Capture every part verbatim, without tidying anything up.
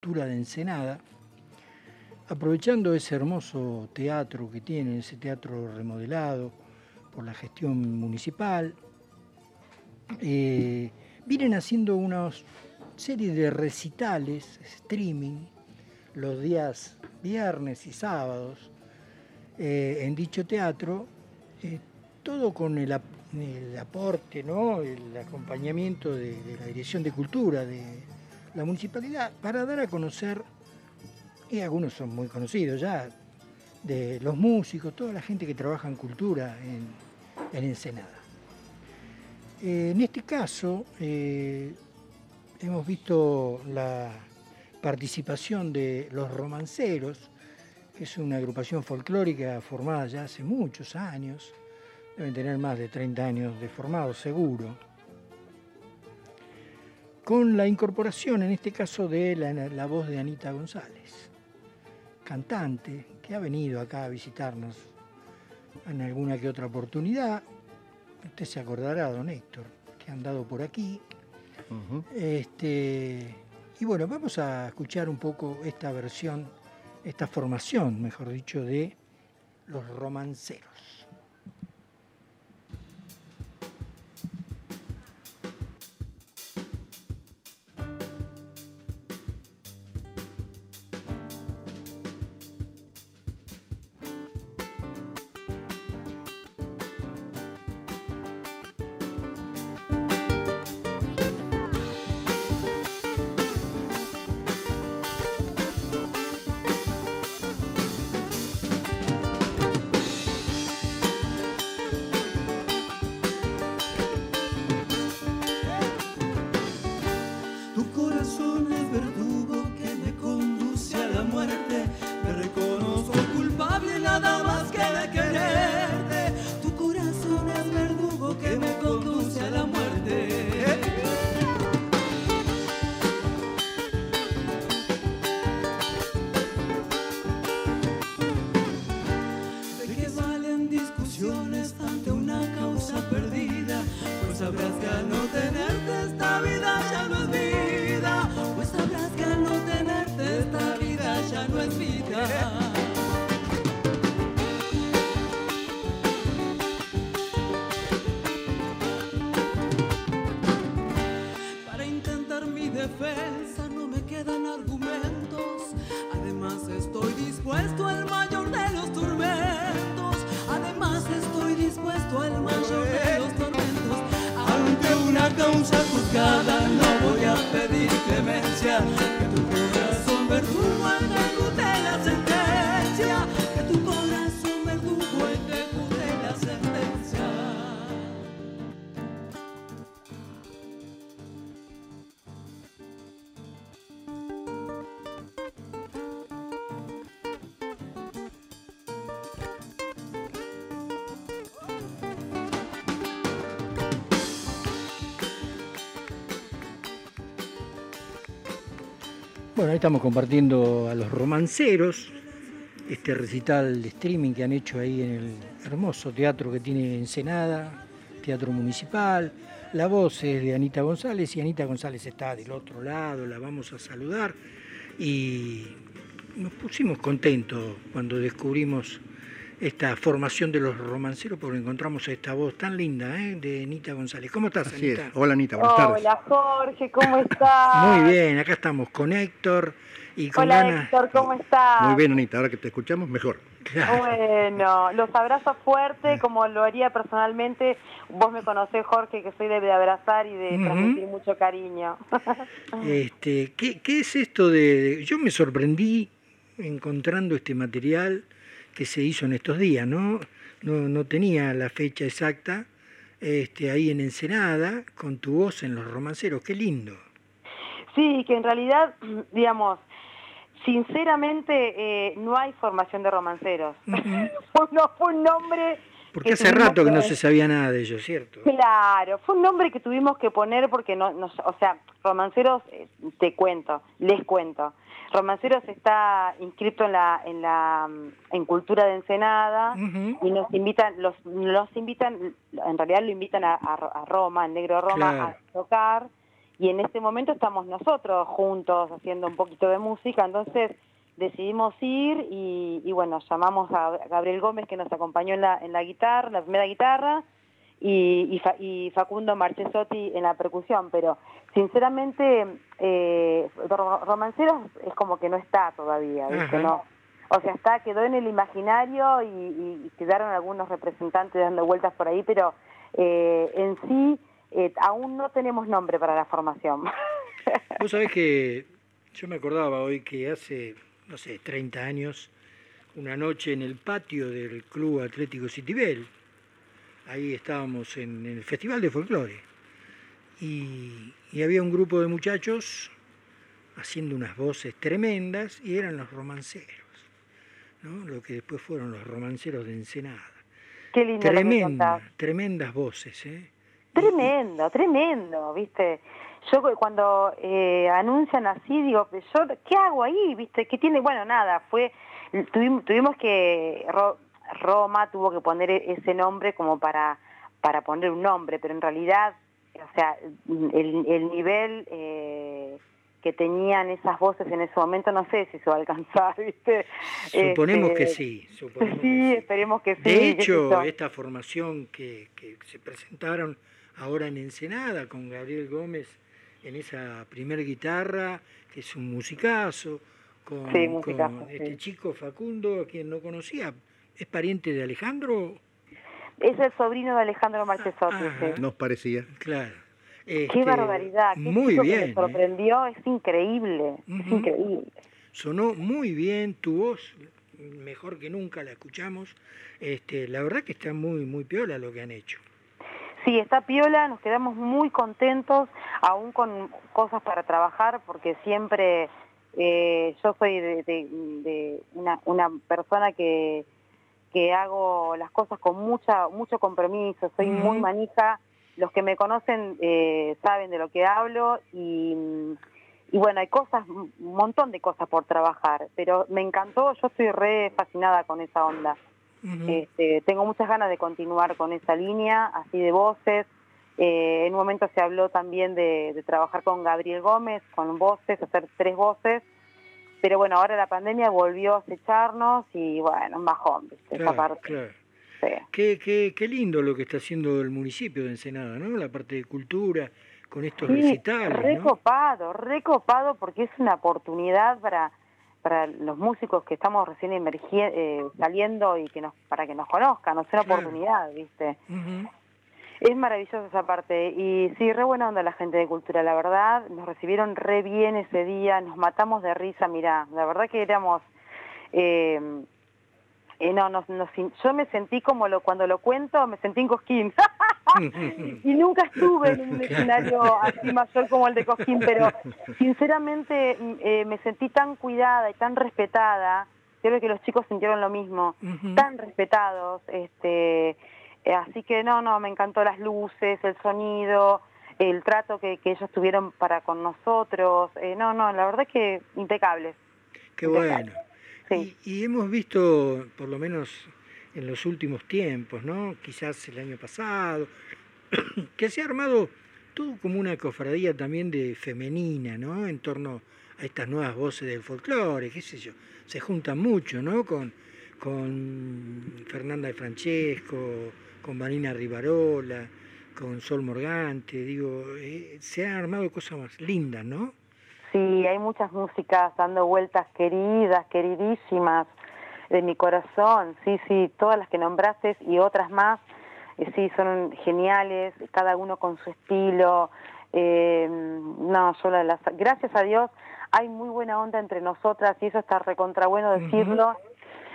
Cultura de Ensenada, aprovechando ese hermoso teatro que tienen, ese teatro remodelado por la gestión municipal, eh, vienen haciendo una serie de recitales, streaming, los días viernes y sábados, eh, en dicho teatro, eh, todo con el, el aporte, ¿no? El acompañamiento de, de la Dirección de Cultura de la municipalidad, para dar a conocer, y algunos son muy conocidos ya, de los músicos, toda la gente que trabaja en cultura en, en Ensenada. Eh, en este caso, eh, hemos visto la participación de Los Romanceros, que es una agrupación folclórica formada ya hace muchos años, deben tener más de treinta años de formado, seguro, con la incorporación, en este caso, de la, la voz de Anita González, cantante, que ha venido acá a visitarnos en alguna que otra oportunidad. Usted se acordará, don Héctor, que ha andado por aquí. Uh-huh. Este, y bueno, vamos a escuchar un poco esta versión, esta formación, mejor dicho, de Los Romanceros. Bueno, ahí estamos compartiendo a Los Romanceros, este recital de streaming que han hecho ahí en el hermoso teatro que tiene Ensenada, teatro municipal. La voz es de Anita González y Anita González está del otro lado, la vamos a saludar. Y nos pusimos contentos cuando descubrimos esta formación de Los Romanceros, porque encontramos esta voz tan linda, ¿eh? De Anita González. ¿Cómo estás, Así Anita? Es. Hola, Anita, buenas tardes. Hola, Jorge, ¿cómo estás? Muy bien, acá estamos con Héctor y con Hola, ganas... Héctor, ¿cómo estás? Muy bien, Anita, ahora que te escuchamos, mejor. Claro. Bueno, los abrazo fuerte, como lo haría personalmente. Vos me conocés, Jorge, que soy de, de abrazar y de uh-huh. transmitir mucho cariño. Este, ¿qué, ¿Qué es esto de, de...? Yo me sorprendí encontrando este material que se hizo en estos días, ¿no? No, no tenía la fecha exacta, este, ahí en Ensenada, con tu voz en Los Romanceros. ¡Qué lindo! Sí, que en realidad, digamos, sinceramente, eh, no hay formación de romanceros. Uh-huh. no, fue un nombre... Porque hace rato que no se sabía nada de ellos, ¿cierto? Claro, fue un nombre que tuvimos que poner porque, no, no o sea, Romanceros, eh, te cuento, les cuento. Romanceros está inscrito en la en la en Cultura de Ensenada uh-huh. y nos invitan, los los invitan, en realidad lo invitan a, a, a Roma, al Negro Roma, claro. a tocar. y en este momento estamos nosotros juntos haciendo un poquito de música, entonces decidimos ir y, y bueno, llamamos a Gabriel Gómez, que nos acompañó en la, en la guitarra, la primera guitarra, y, y, Fa, y Facundo Marchesotti en la percusión, pero sinceramente eh, Romanceros es como que no está todavía, ¿viste? No, o sea, está, quedó en el imaginario y, y, y quedaron algunos representantes dando vueltas por ahí, pero eh, en sí eh, aún no tenemos nombre para la formación. Vos sabés que yo me acordaba hoy que hace, no sé, treinta años, una noche en el patio del Club Atlético Citibel, ahí estábamos en el Festival de Folclore, y, y había un grupo de muchachos haciendo unas voces tremendas, y eran los romanceros, ¿no? Lo que después fueron los romanceros de Ensenada. Qué lindo. Tremenda, tremendas voces, ¿eh? Tremendo, tremendo, ¿viste? Yo cuando eh, anuncian así, digo, yo, ¿qué hago ahí? ¿Viste? ¿Qué tiene? Bueno, nada, fue, tuvimos, tuvimos que, Ro, Roma tuvo que poner ese nombre como para, para poner un nombre, pero en realidad, o sea, el, el nivel eh, que tenían esas voces en ese momento, no sé si se va a alcanzar, ¿viste? Suponemos este, que sí, suponemos sí, que sí. esperemos que sí. De hecho, esta formación que, que se presentaron ahora en Ensenada con Gabriel Gómez en esa primer guitarra, que es un musicazo, con, sí, musicazo, con sí. este chico Facundo, a quien no conocía, ¿es pariente de Alejandro? Es el sobrino de Alejandro Marchesotti. Ah, sí. Nos parecía. Claro. Qué Este, barbaridad, qué muy chico bien, que me sorprendió, ¿eh? Es increíble, uh-huh. es increíble. Sonó muy bien, tu voz, mejor que nunca la escuchamos. Este, la verdad que está muy, muy piola lo que han hecho. Sí, está piola, nos quedamos muy contentos, aún con cosas para trabajar, porque siempre eh, yo soy de, de, de una, una persona que, que hago las cosas con mucha mucho compromiso, soy uh-huh. muy manija, los que me conocen eh, saben de lo que hablo y, y bueno, hay cosas, un montón de cosas por trabajar, pero me encantó, yo estoy re fascinada con esa onda. Uh-huh. Este, tengo muchas ganas de continuar con esa línea, así de voces. Eh, en un momento se habló también de, de trabajar con Gabriel Gómez, con voces, hacer tres voces. Pero bueno, ahora la pandemia volvió a acecharnos y bueno, un bajón, ¿viste? Claro, esa parte. Claro. Sí. Qué, qué, qué lindo lo que está haciendo el municipio de Ensenada, ¿no? La parte de cultura, con estos sí, recitales, recopado, ¿no? recopado, porque es una oportunidad para... para los músicos que estamos recién eh, saliendo y que nos para que nos conozcan, es una claro. oportunidad, ¿viste? Uh-huh. Es maravillosa esa parte, y sí, re buena onda la gente de cultura, la verdad, nos recibieron re bien ese día, nos matamos de risa, mirá, la verdad que éramos... Eh, eh, no, nos, nos, yo me sentí como lo cuando lo cuento, me sentí en Cosquín. Y nunca estuve en un escenario así mayor como el de Cosquín, pero sinceramente eh, me sentí tan cuidada y tan respetada, creo que los chicos sintieron lo mismo, uh-huh. tan respetados, este, eh, así que no, no, me encantó las luces, el sonido, el trato que, que ellos tuvieron para con nosotros, eh, no, no, la verdad que impecables. Qué impecables. bueno. Sí. Y, y hemos visto, por lo menos en los últimos tiempos, ¿no? Quizás el año pasado, que se ha armado todo como una cofradía también de femenina, ¿no? En torno a estas nuevas voces del folclore, qué sé yo. Se juntan mucho, ¿no? Con, con Fernanda de Francesco, con Vanina Rivarola, con Sol Morgante, digo, eh, se han armado cosas más lindas, ¿no? Sí, hay muchas músicas dando vueltas queridas, queridísimas de mi corazón, sí, sí, todas las que nombraste y otras más, eh, sí, son geniales, cada uno con su estilo, eh, no, yo la, las, gracias a Dios hay muy buena onda entre nosotras y eso está recontra bueno decirlo. Uh-huh.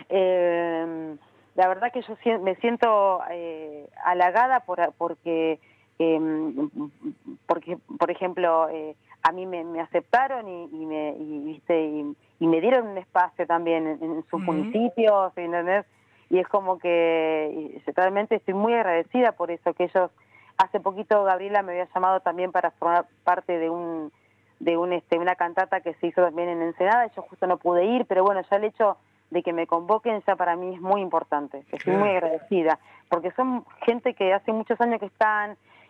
eh, la verdad que yo me siento eh, halagada por, porque, eh, porque, por ejemplo, eh, a mí me, me aceptaron y, y, me, y, ¿viste? Y, y me dieron un espacio también en, en sus uh-huh. municipios, ¿entendés? Y es como que y realmente estoy muy agradecida por eso, que ellos, hace poquito Gabriela me había llamado también para formar parte de un de un este una cantata que se hizo también en Ensenada, yo justo no pude ir, pero bueno, ya el hecho de que me convoquen ya para mí es muy importante, estoy claro. muy agradecida, porque son gente que hace muchos años que están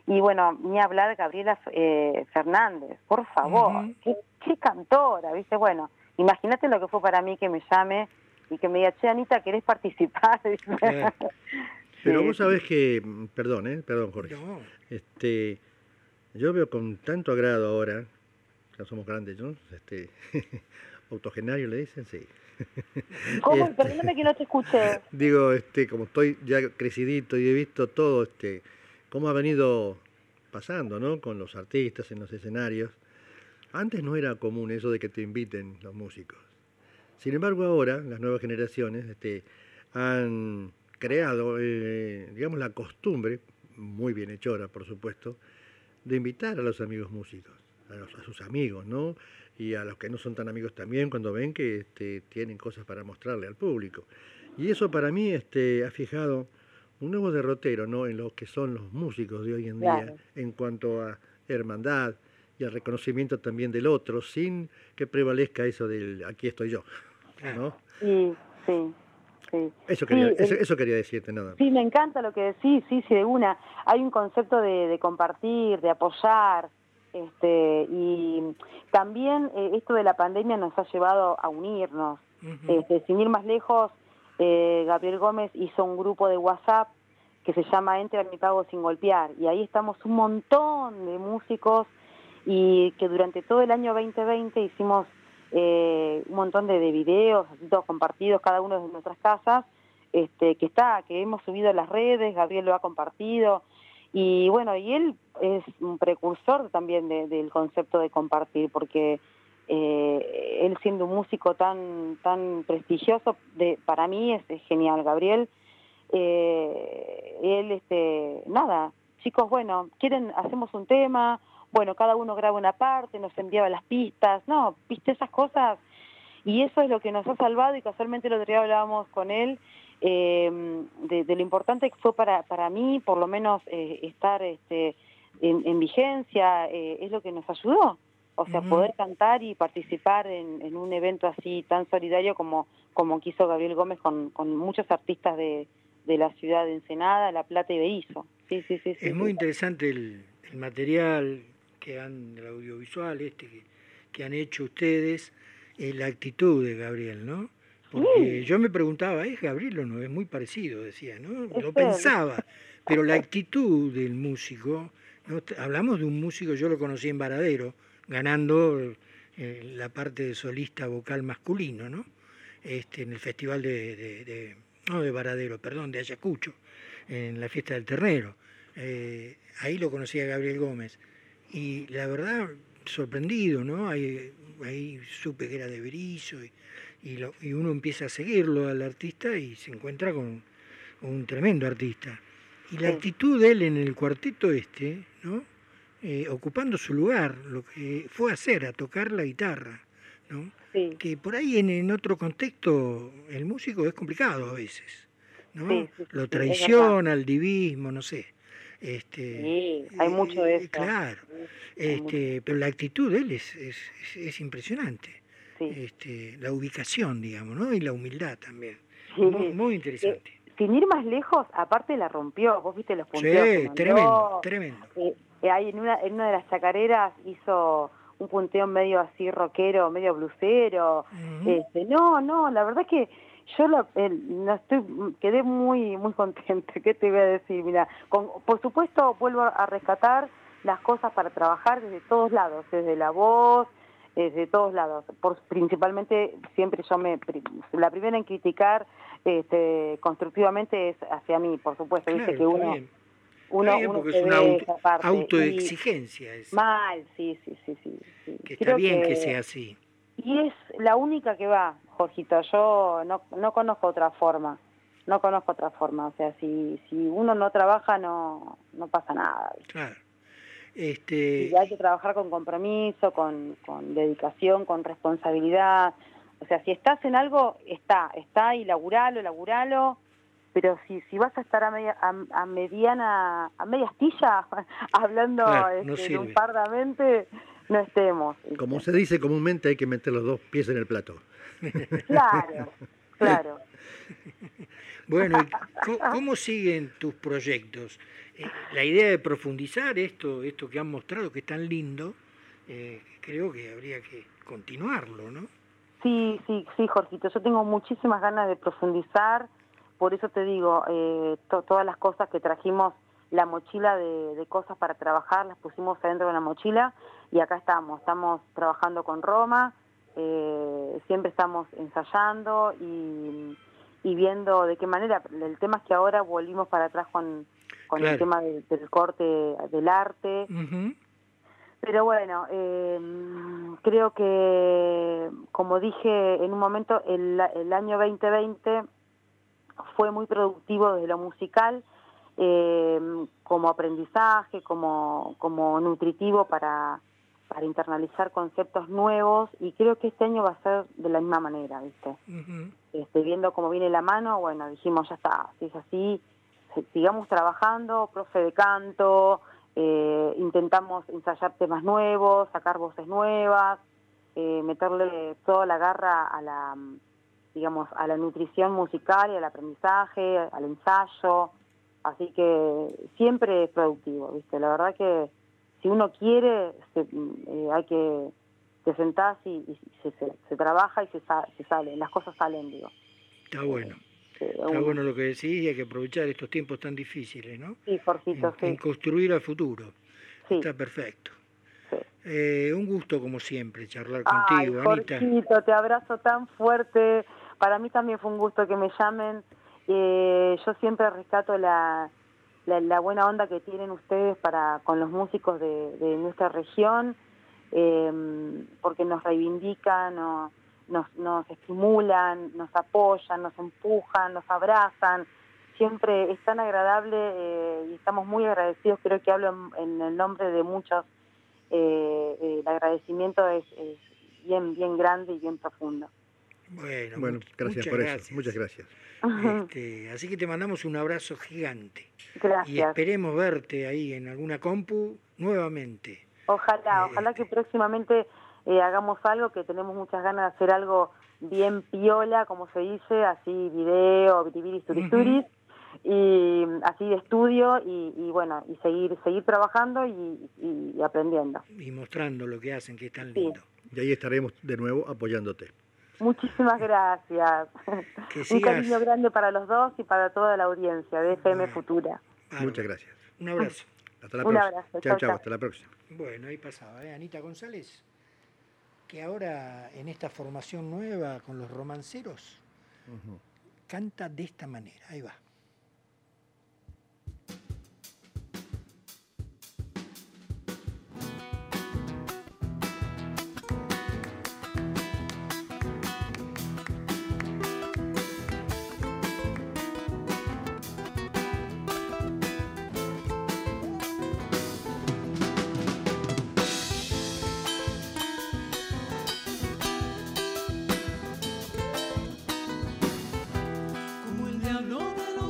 Y bueno, ni hablar Gabriela eh, Fernández, por favor, uh-huh. qué, qué cantora, ¿viste? Bueno, imagínate lo que fue para mí que me llame y que me diga, che, Anita, ¿querés participar? Claro. Pero sí. Vos sabés que, perdón, ¿eh? Perdón, Jorge. No. Este, yo veo con tanto agrado ahora, ya somos grandes, ¿no? Este, autogenario le dicen, sí. ¿Cómo? Este, perdóname que no te escuché. Digo, este, como estoy ya crecidito y he visto todo, este, cómo ha venido pasando, ¿no? Con los artistas en los escenarios. Antes no era común eso de que te inviten los músicos. Sin embargo, ahora las nuevas generaciones este, han creado, eh, digamos, la costumbre, muy bienhechora, por supuesto, de invitar a los amigos músicos, a, los, a sus amigos, ¿no? Y a los que no son tan amigos también, cuando ven que este, tienen cosas para mostrarle al público. Y eso para mí este, ha fijado un nuevo derrotero, ¿no? En lo que son los músicos de hoy en día, claro. En cuanto a hermandad y al reconocimiento también del otro, sin que prevalezca eso del aquí estoy yo, ¿no? Sí, sí, sí. Eso quería, sí, eso, el, eso quería decirte, nada más. Sí, me encanta lo que decís, sí, sí, de una. Hay un concepto de, de compartir, de apoyar, este, y también eh, esto de la pandemia nos ha llevado a unirnos. Uh-huh. Este, sin ir más lejos, eh, Gabriel Gómez hizo un grupo de WhatsApp que se llama Entra a mi pago sin golpear, y ahí estamos un montón de músicos, y que durante todo el año veinte veinte hicimos eh, un montón de, de videos, así todos compartidos, cada uno de nuestras casas, este, que está, que hemos subido a las redes, Gabriel lo ha compartido, y bueno, y él es un precursor también de, del concepto de compartir, porque eh, él siendo un músico tan tan prestigioso, de, para mí es, es genial, Gabriel, eh, él, este, nada, chicos, bueno, quieren, hacemos un tema, bueno, cada uno graba una parte, nos enviaba las pistas, no, viste esas cosas, y eso es lo que nos ha salvado, y casualmente el otro día hablábamos con él, eh, de, de lo importante que fue para, para mí, por lo menos, eh, estar este, en, en vigencia, eh, es lo que nos ayudó, o sea, uh-huh. poder cantar y participar en, en un evento así tan solidario como, como quiso Gabriel Gómez con, con muchos artistas de, de la ciudad de Ensenada, La Plata y Berisso. Sí, sí, sí, es sí, muy sí. interesante el, el material que han, el audiovisual este que, que han hecho ustedes, eh, la actitud de Gabriel, ¿no? Porque sí. Yo me preguntaba, ¿es Gabriel o no? Es muy parecido, decía, ¿no? Es Lo él. pensaba, pero la actitud del músico, ¿no? Hablamos de un músico, yo lo conocí en Varadero, ganando eh, la parte de solista vocal masculino, ¿no? Este, en el festival de, de, de, no de Varadero, perdón, de Ayacucho, en la fiesta del Ternero. Eh, ahí lo conocí a Gabriel Gómez. Y la verdad, sorprendido, ¿no? Ahí, ahí supe que era de Berisso y, y, lo, y uno empieza a seguirlo al artista y se encuentra con un tremendo artista. Y la actitud de él en el cuarteto este, ¿no? Eh, ocupando su lugar, lo que fue a hacer, a tocar la guitarra, ¿no? Sí. Que por ahí en, en otro contexto el músico es complicado a veces, ¿no? Sí, sí, lo sí, traiciona, el divismo, no sé. Este, sí, hay mucho de eso. Claro, este, pero la actitud de él es, es, es, es impresionante. Sí. Este, la ubicación, digamos, ¿no? Y la humildad también. Sí. Muy, muy interesante. Eh, sin ir más lejos, aparte la rompió, vos viste los punteos. Sí, que tremendo, tremendo. Eh, eh, ahí en una, en una de las chacareras hizo un punteo medio así rockero, medio blusero. Uh-huh. Este, no, no, la verdad que yo lo, el, no estoy, quedé muy muy contenta. ¿Qué te voy a decir? Mira, con, por supuesto vuelvo a rescatar las cosas para trabajar desde todos lados, desde la voz, desde todos lados. Por, principalmente siempre yo me la primera en criticar este, constructivamente es hacia mí, por supuesto. Claro, Viste que uno bien. uno, bien, uno porque se es una ve auto, esa parte. autoexigencia. Y, mal, sí, sí, sí, sí. sí. Que está Creo bien que, que sea así. Y es la única que va, Jorgito. Yo no, no conozco otra forma. No conozco otra forma. O sea, si, si uno no trabaja, no, no pasa nada. Claro. Este... Y hay que trabajar con compromiso, con, con dedicación, con responsabilidad. O sea, si estás en algo, está, está y laburalo, laburalo. Pero si si vas a estar a, media, a, a mediana, a media astilla, hablando claro, no este, un pardamente, no estemos. Como se dice comúnmente, hay que meter los dos pies en el plato. Claro, Claro. Bueno, ¿y co- cómo siguen tus proyectos? Eh, la idea de profundizar esto, esto que han mostrado, que es tan lindo, eh, creo que habría que continuarlo, ¿no? Sí, sí, sí, Jorgito, yo tengo muchísimas ganas de profundizar, por eso te digo, eh, to- todas las cosas que trajimos, la mochila de, de cosas para trabajar, las pusimos adentro de la mochila y acá estamos, estamos trabajando con Roma, eh, siempre estamos ensayando y, y viendo de qué manera. El tema es que ahora volvimos para atrás con, con el Claro. tema del, del corte del arte. Ujú. Pero bueno, eh, creo que, como dije en un momento, el, el año veinte veinte fue muy productivo desde lo musical, eh, como aprendizaje, como, como nutritivo para, para internalizar conceptos nuevos, y creo que este año va a ser de la misma manera, ¿viste? Ujú. Este, viendo cómo viene la mano, bueno, dijimos, ya está, si es así, si- sigamos trabajando, profe de canto, eh, intentamos ensayar temas nuevos, sacar voces nuevas, eh, meterle toda la garra a la, mm, digamos, a la nutrición musical y al aprendizaje, al ensayo, así que siempre es productivo, ¿viste? La verdad que si uno quiere, se, mm, eh, hay que, te sentás y, y se, se, se trabaja y se, sa- se sale, las cosas salen, digo. Está bueno. Eh, Está uno. bueno lo que decís y hay que aprovechar estos tiempos tan difíciles, ¿no? Sí, Jorgito, En, en sí, construir al futuro. sí, Está perfecto. sí. Eh, un gusto, como siempre, charlar Ay, contigo, Anita. Jorgito, te abrazo tan fuerte. Para mí también fue un gusto que me llamen. Eh, yo siempre rescato la, la, la buena onda que tienen ustedes para con los músicos de, de nuestra región, eh, porque nos reivindican, nos, nos, nos estimulan, nos apoyan, nos empujan, nos abrazan. Siempre es tan agradable eh, y estamos muy agradecidos. Creo que hablo en, en el nombre de muchos. Eh, eh, el agradecimiento es, es bien bien grande y bien profundo. Bueno, Bueno, mu- gracias muchas por gracias. eso. Muchas gracias. Este, así que te mandamos un abrazo gigante. Y Gracias. esperemos verte ahí en alguna compu nuevamente. Ojalá, Eh, ojalá que este. próximamente eh, hagamos algo, que tenemos muchas ganas de hacer algo bien piola, como se dice, así video, vitiviris, turisuris, y así de estudio y, y bueno, y seguir seguir trabajando y, y- y aprendiendo. Y mostrando lo que hacen, que es tan Sí. lindo. Y ahí estaremos de nuevo apoyándote. Muchísimas gracias. Que Un sigas. cariño grande para los dos y para toda la audiencia de F M Bueno. Futura. Bárbaro. Muchas gracias. Un abrazo. Hasta la Un próxima. abrazo. Chao, Chau, chao. chau. Hasta la próxima. Bueno, ahí pasaba, ¿eh? Anita González, que ahora en esta formación nueva con los romanceros Ujú. canta de esta manera. Ahí va. Como el diablo de los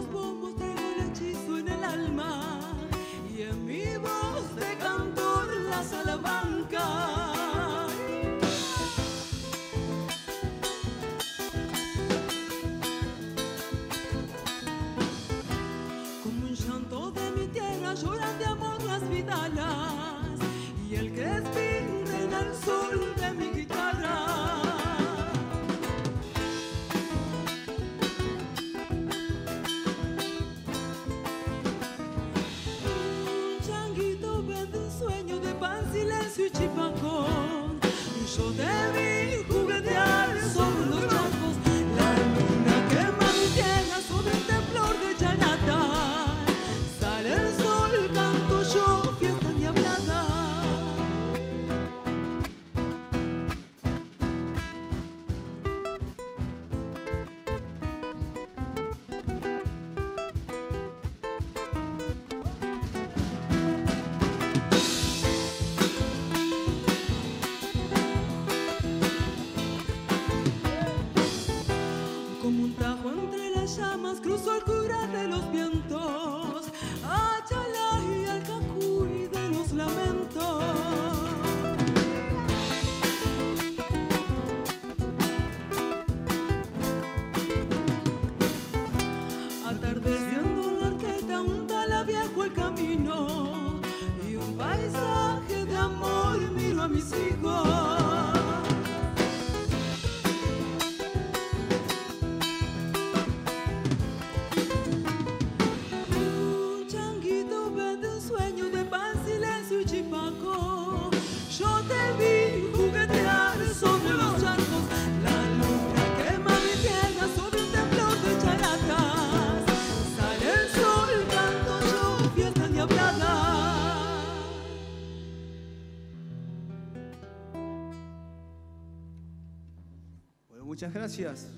muchas gracias.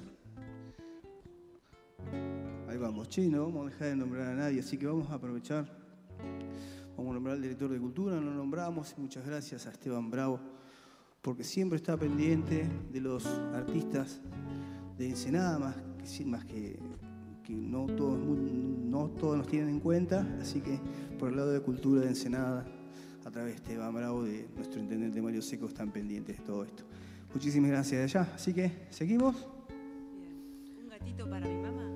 Ahí vamos, che, no vamos a dejar de nombrar a nadie, así que vamos a aprovechar. Vamos a nombrar al director de Cultura, no lo nombramos. Muchas gracias a Esteban Bravo, porque siempre está pendiente de los artistas de Ensenada, más que, más que, que no, todos, no todos nos tienen en cuenta, así que por el lado de Cultura de Ensenada, a través de Esteban Bravo, de nuestro intendente Mario Seco, están pendientes de todo esto. Muchísimas gracias de allá, así que, ¿seguimos? Bien. Un gatito para mi mamá.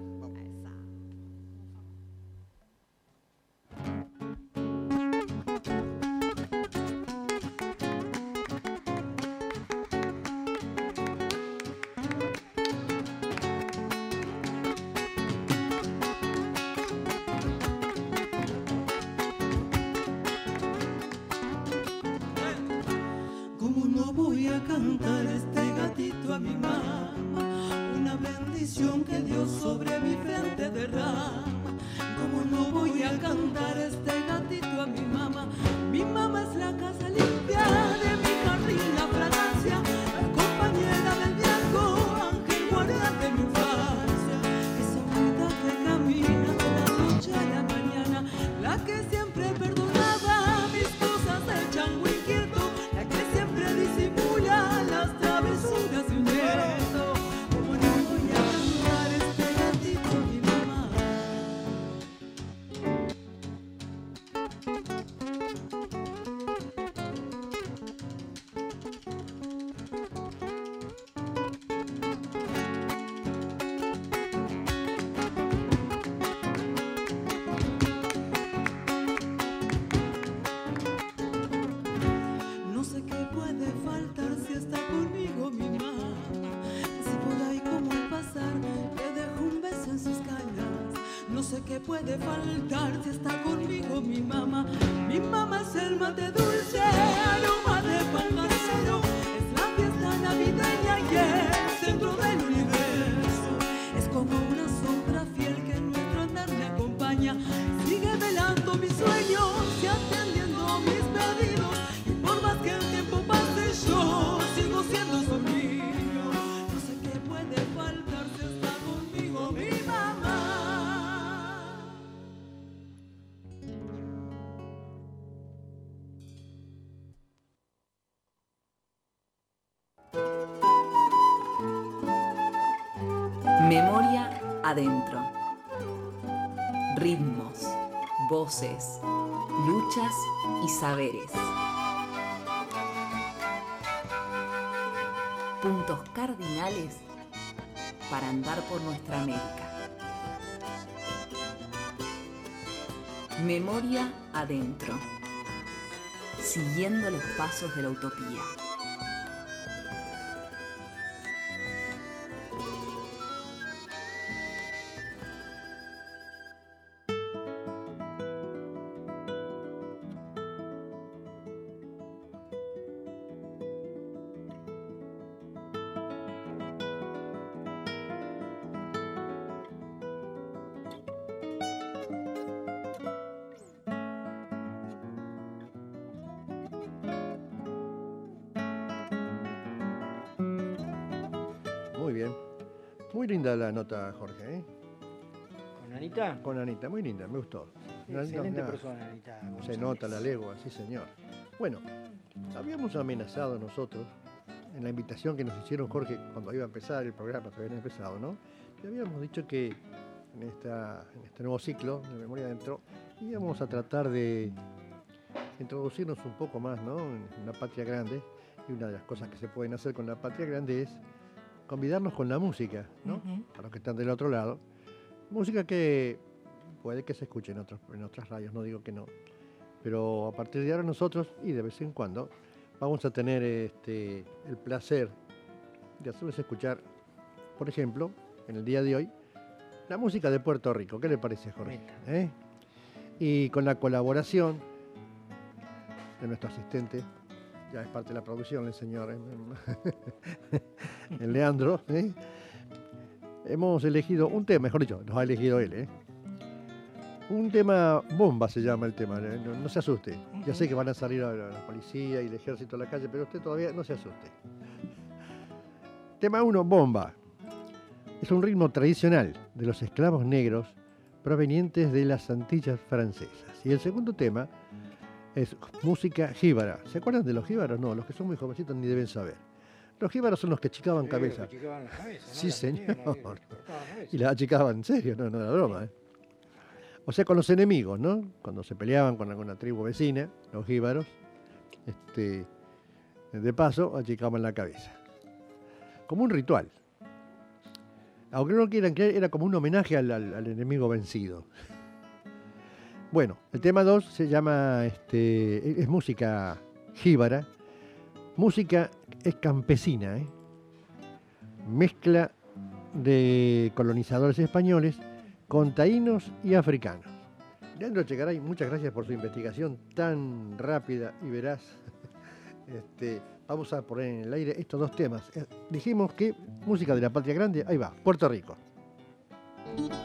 Cantar este gatito a mi mamá, una bendición que Dios sobre mi frente derrama. Como no voy a cantar este gatito a mi mamá? Mi mamá es la casa limpia de mi jardín, la fragancia, la compañera del viejo ángel guardián de mi infancia. Esa vida que camina de la noche a la mañana, la que siempre perdonaba mis cosas del chango inquieto, la que siempre disimula las travesuras de un nieto. Como no voy a cantar este gatito a mi mamá? No sé qué puede faltar si está conmigo mi mamá. Si por ahí como al pasar le dejo un beso en sus cañas. No sé qué puede faltar si está conmigo mi mamá. Mi mamá es el mate dulce, aroma de pan casero. Es la fiesta navideña y el centro del universo. Es como una sombra fiel que en nuestro andar me acompaña. Sigue velando mis sueños y atendiendo mis pedidos. Y por más que el tiempo pase yo sigo siendo su niño. No sé qué puede faltar si está conmigo mi mamá. Memoria adentro. Ritmos, voces, luchas y saberes. Puntos cardinales para andar por nuestra América. Memoria adentro. Siguiendo los pasos de la utopía. Muy bien. Muy linda la nota, Jorge, ¿eh? ¿Con Anita? Con Anita, muy linda, me gustó. Excelente No, no, persona, Anita. Se González. nota la legua, sí señor. Bueno, habíamos amenazado nosotros en la invitación que nos hicieron, Jorge, cuando iba a empezar el programa, que habían empezado, ¿no? Y habíamos dicho que en, esta, en este nuevo ciclo de Memoria Adentro íbamos a tratar de introducirnos un poco más, ¿no?, en la patria grande. Y una de las cosas que se pueden hacer con la patria grande es convidarnos con la música, ¿no? Uh-huh. A los que están del otro lado. Música que puede que se escuche en, otros, en otras radios, no digo que no. Pero a partir de ahora nosotros, y de vez en cuando, vamos a tener este, el placer de hacerles escuchar, por ejemplo, en el día de hoy, la música de Puerto Rico. ¿Qué le parece, Jorge? ¿Eh? Y con la colaboración de nuestro asistente, ya es parte de la producción, el señor el Leandro, ¿eh? Hemos elegido un tema, mejor dicho, nos ha elegido él, ¿eh? Un tema bomba se llama el tema, ¿eh? no, no se asuste. Uh-huh. Ya sé que van a salir a la, la policía y el ejército a la calle, pero usted todavía no se asuste. Tema uno, bomba. Es un ritmo tradicional de los esclavos negros provenientes de las Antillas francesas. Y el segundo tema es música jíbara. ¿Se acuerdan de los jíbaros? No, los que son muy jovencitos ni deben saber. Los jíbaros son los que achicaban Sí, cabeza. los que achicaban la cabeza, ¿no? Sí, La señor. tenían ahí, cortaban la cabeza. Y las achicaban, en serio, no, no era broma. ¿eh? O sea, con los enemigos, ¿no? Cuando se peleaban con alguna tribu vecina, los jíbaros, este, de paso, achicaban la cabeza. Como un ritual. Aunque no lo quieran creer, era como un homenaje al, al, al enemigo vencido. Bueno, el tema dos se llama, este, es música jíbara. Música es campesina, ¿eh? Mezcla de colonizadores españoles con taínos y africanos. Leandro Chegaray, muchas gracias por su investigación tan rápida y veraz. Este, vamos a poner en el aire estos dos temas. Eh, dijimos que música de la patria grande, ahí va, Puerto Rico.